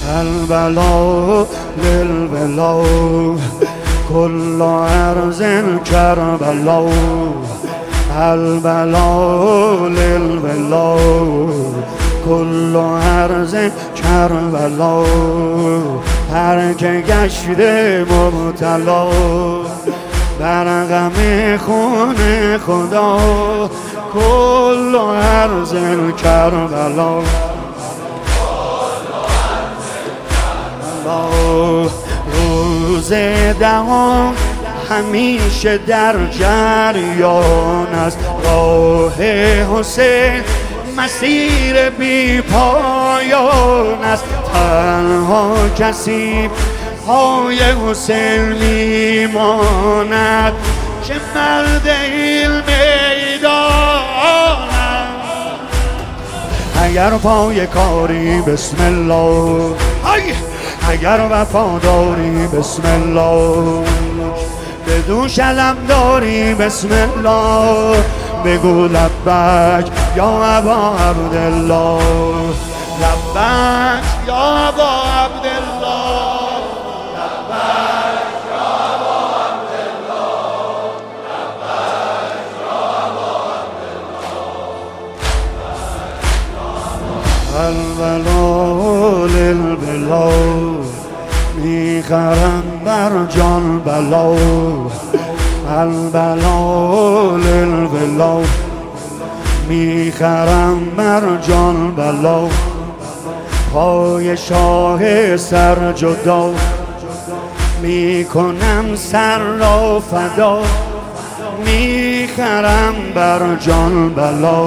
البلا للبلا كل عرض کربلا البلا للبلا کل عرض کربلا هر که گشته مبتلا بر غم خون خدا کل عرض کربلا روز دهم همیشه در جریان است راه حسین مسیر بی پایان است تنها کسی پای حسین میماند که مرد این میدان اگر پای کاری بسم الله اگر وفاداری بسم الله بدون شلم داری بسم الله بگو لبک یا ابا عبدالله لبک یا ابا عبدالله لبک یا ابا عبدالله لبک یا ابا عبدالله البلا للبلا میخرم بر جان بلا البلا للبلا میخرم بر جان بلا پای شاه سر جدا میکنم سر را فدا میخرم بر جان بلا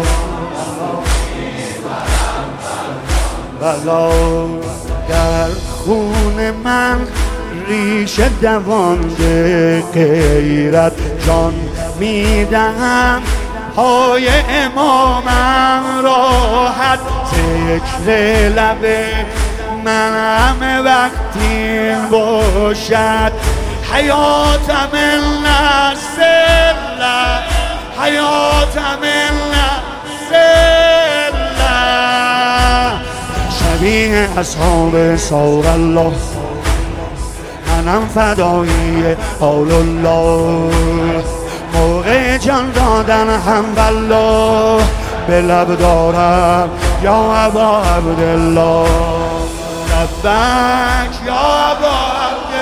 بلا در خون من ریشه دوانده غیرت جان میدهم پای امامم راحت ذکر لب من همه وقتی باشد حیاتم النسله حیاتم النسله شبیه اصحاب سور الله منم فدایی قول الله موقع جان دادن هم بالله به لب دارم یا ابا عبدالله لبک یا ابا عبدالله